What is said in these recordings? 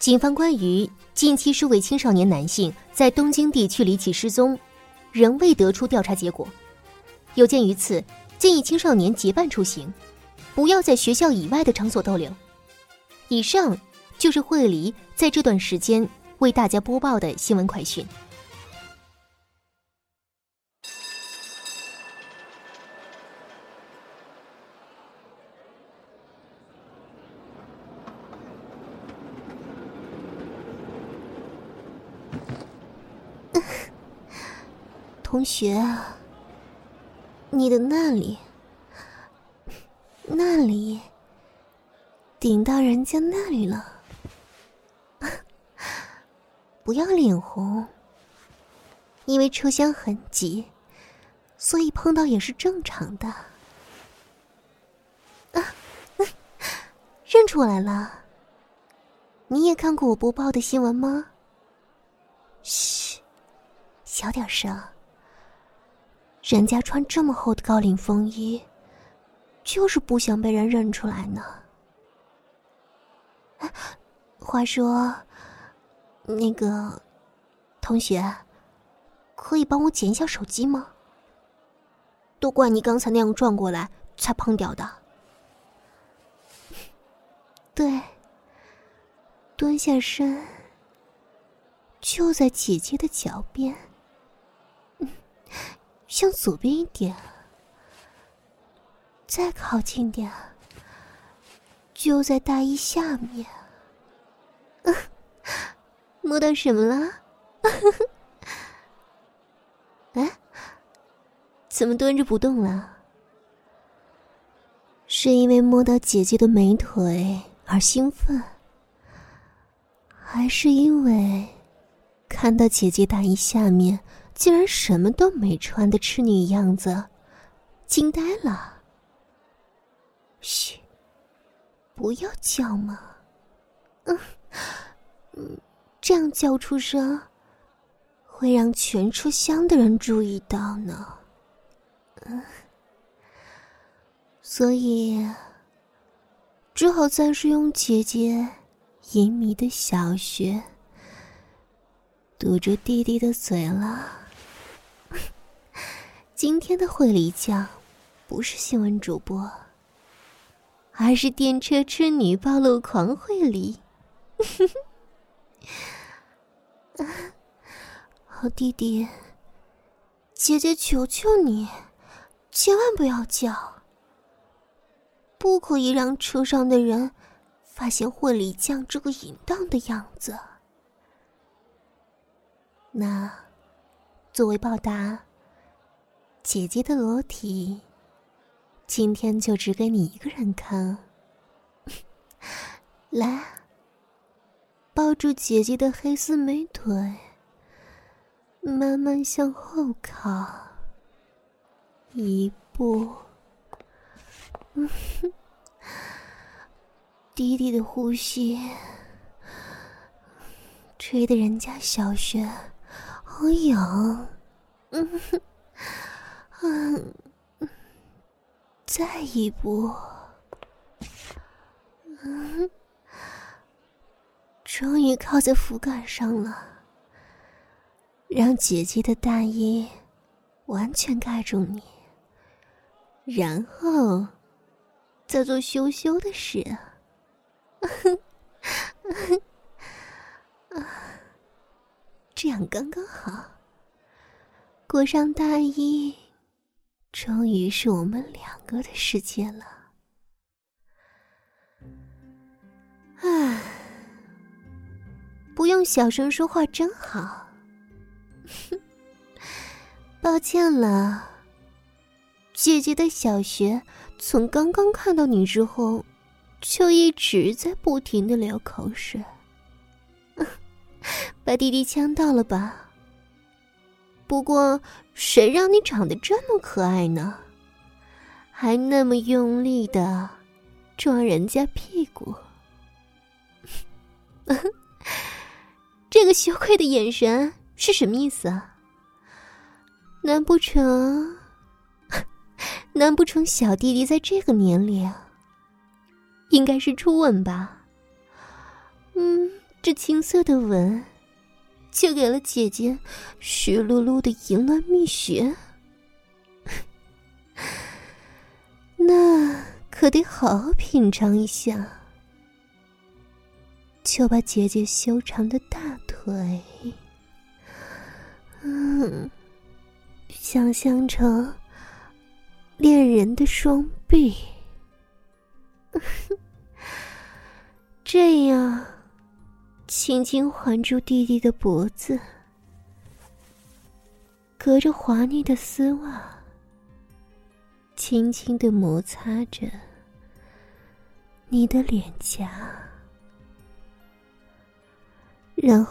警方关于近期数位青少年男性在东京地区离奇失踪，仍未得出调查结果。有鉴于此，建议青少年结伴出行，不要在学校以外的场所逗留。以上就是慧梨在这段时间为大家播报的新闻快讯。同学，你的那里顶到人家那里了，不要脸红，因为车厢很挤，所以碰到也是正常的。认出来了，你也看过我播报的新闻吗？嘘，小点声。人家穿这么厚的高领风衣，就是不想被人认出来呢。话说，那个同学，可以帮我捡一下手机吗？都怪你刚才那样转过来才碰掉的。对，蹲下身，就在姐姐的脚边。向左边一点，再靠近点，就在大衣下面。摸到什么了？哎，怎么蹲着不动了？是因为摸到姐姐的美腿而兴奋，还是因为看到姐姐大衣下面竟然什么都没穿的痴女样子，惊呆了？嘘，不要叫嘛。这样叫出声，会让全车厢的人注意到呢。所以只好暂时用姐姐淫靡的小穴堵住弟弟的嘴了。今天的慧梨酱不是新闻主播，而是电车痴女暴露狂慧梨。好弟弟，姐姐求求你，千万不要叫，不可以让车上的人发现慧梨酱这个淫荡的样子。那作为报答，姐姐的裸体今天就只给你一个人看。来，抱住姐姐的黑丝美腿，慢慢向后靠，一步。弟弟的呼吸吹得人家小穴好痒。再一步。终于靠在扶杆上了，让姐姐的大衣完全盖住你，然后再做羞羞的事。这样刚刚好，裹上大衣，终于是我们两个的世界了。唉，不用小声说话真好。抱歉了，姐姐的小穴从刚刚看到你之后，就一直在不停地流口水。把弟弟呛到了吧？不过谁让你长得这么可爱呢？还那么用力地撞人家屁股。这个羞愧的眼神是什么意思啊？难不成小弟弟在这个年龄应该是初吻吧？ 这青涩的吻却给了姐姐湿漉漉的淫乱蜜穴，那可得好好品尝一下。就把姐姐修长的大腿想象成恋人的双臂，这样轻轻环住弟弟的脖子，隔着滑腻的丝袜轻轻地摩擦着你的脸颊，然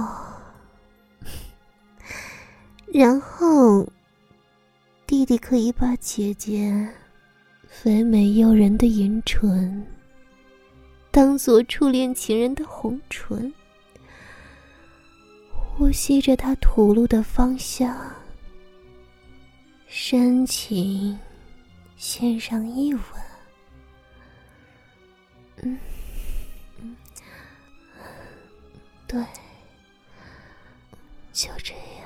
后弟弟可以把姐姐肥美诱人的银唇当作初恋情人的红唇，呼吸着她吐露的芳香，深情献上一吻。对，就这样，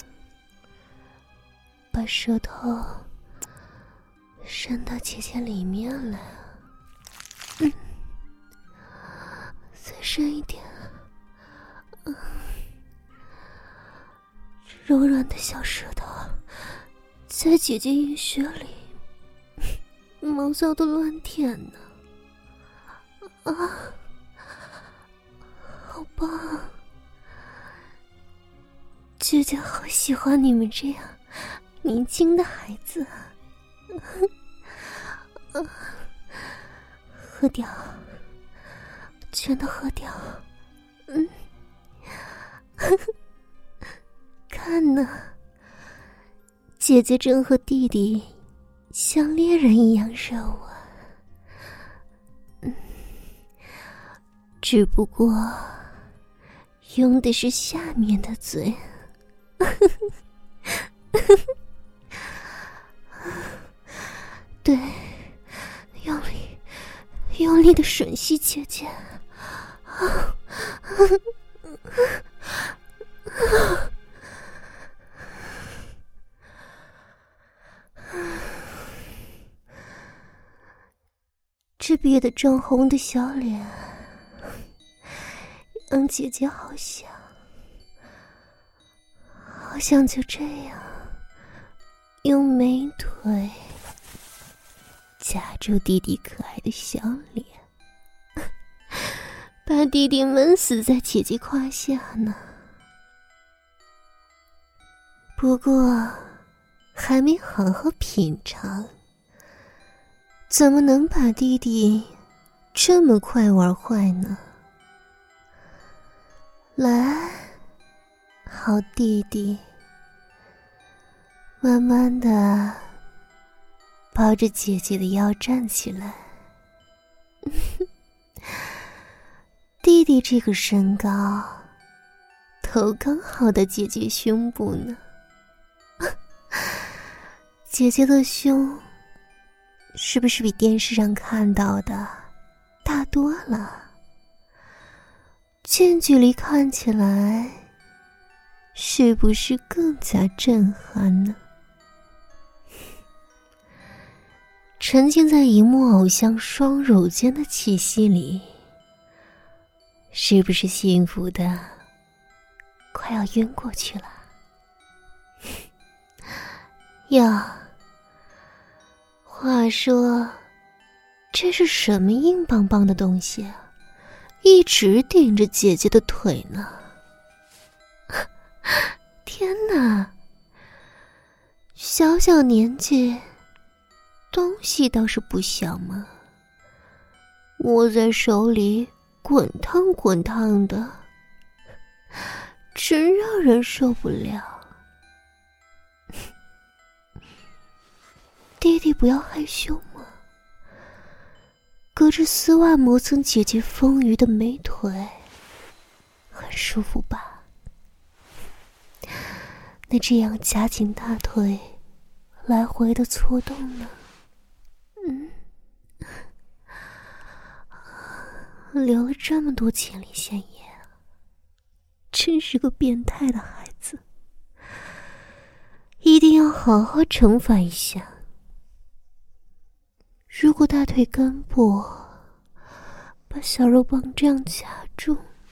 把舌头伸到姐姐里面来，再深一点，柔软的小舌头在姐姐阴穴里毛躁的乱舔呢，好棒！姐姐好喜欢你们这样年轻的孩子。喝掉，全都喝掉。看呢，姐姐正和弟弟像恋人一样热吻，只不过用的是下面的嘴。对，用力的吮吸姐姐。这憋得涨红的小脸让姐姐好想就这样用美腿夹住弟弟可爱的小脸，把弟弟闷死在姐姐胯下呢。不过还没好好品尝，怎么能把弟弟这么快玩坏呢？来，好弟弟，慢慢的抱着姐姐的腰站起来。弟弟这个身高，头刚好的姐姐胸部呢。姐姐的胸是不是比电视上看到的大多了？近距离看起来是不是更加震撼呢？沉浸在荧幕偶像双乳间的气息里，是不是幸福的快要晕过去了？话说这是什么硬邦邦的东西啊，一直顶着姐姐的腿呢？天哪，小小年纪东西倒是不小嘛，握在手里滚烫滚烫的，真让人受不了。弟弟不要害羞嘛，隔着丝袜磨蹭姐姐丰腴的美腿，很舒服吧？那这样夹紧大腿，来回的搓动呢？流了这么多前列腺液， 真是个变态的孩子，一定要好好惩罚一下。如果大腿根部把小肉棒这样夹住，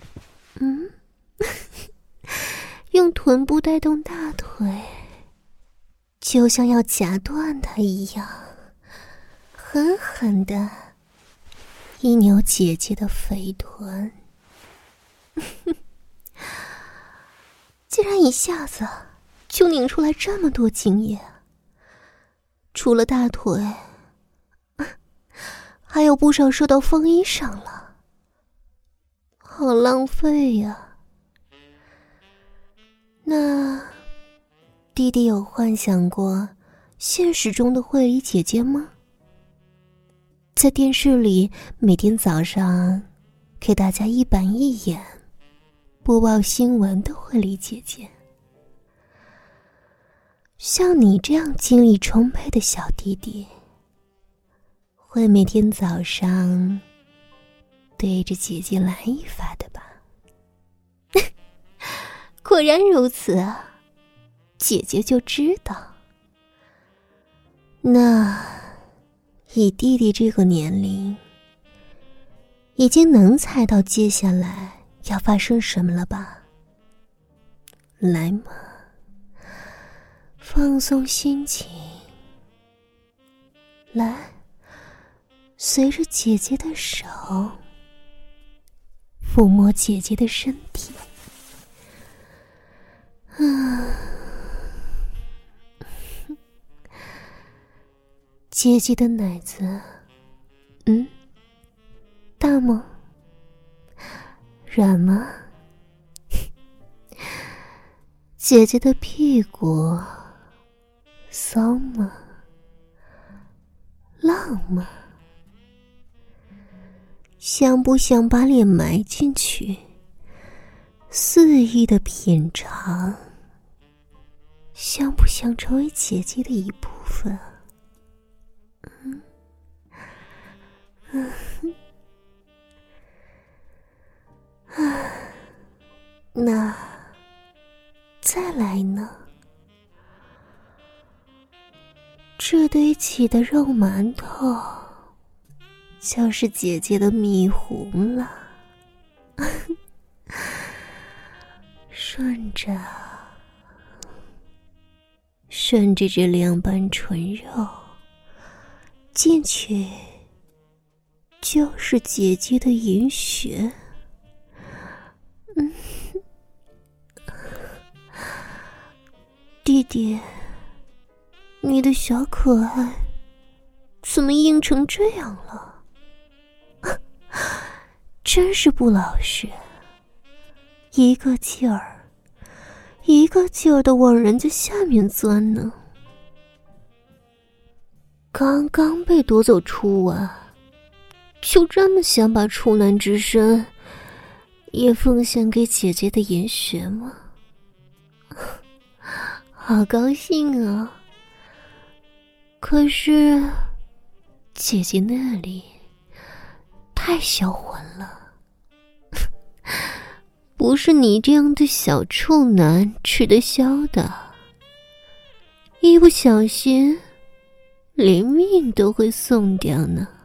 用臀部带动大腿，就像要夹断它一样，狠狠地一扭姐姐的肥臀。竟然一下子就拧出来这么多精液，除了大腿，还有不少射到风衣上了，好浪费呀。那弟弟有幻想过现实中的慧理姐姐吗？在电视里每天早上给大家一板一眼播报新闻的慧理姐姐，像你这样精力充沛的小弟弟，会每天早上对着姐姐来一发的吧？果然如此啊，姐姐就知道。那以弟弟这个年龄，已经能猜到接下来要发生什么了吧？来嘛，放松心情，来，随着姐姐的手抚摸姐姐的身体。姐姐的奶子，大吗？软吗？姐姐的屁股骚吗？浪吗？想不想把脸埋进去，肆意的品尝？想不想成为姐姐的一部分？那再来呢？这堆起的肉馒头就是姐姐的蜜红了。顺着这两瓣唇肉进去，就是姐姐的银穴。弟弟，你的小可爱怎么硬成这样了？真是不老实，一个劲儿的往人家下面钻呢。刚刚被夺走初吻，就这么想把处男之身也奉献给姐姐的银穴吗？好高兴啊！可是姐姐那里太销魂了，不是你这样的小处男吃得消的，一不小心连命都会送掉呢。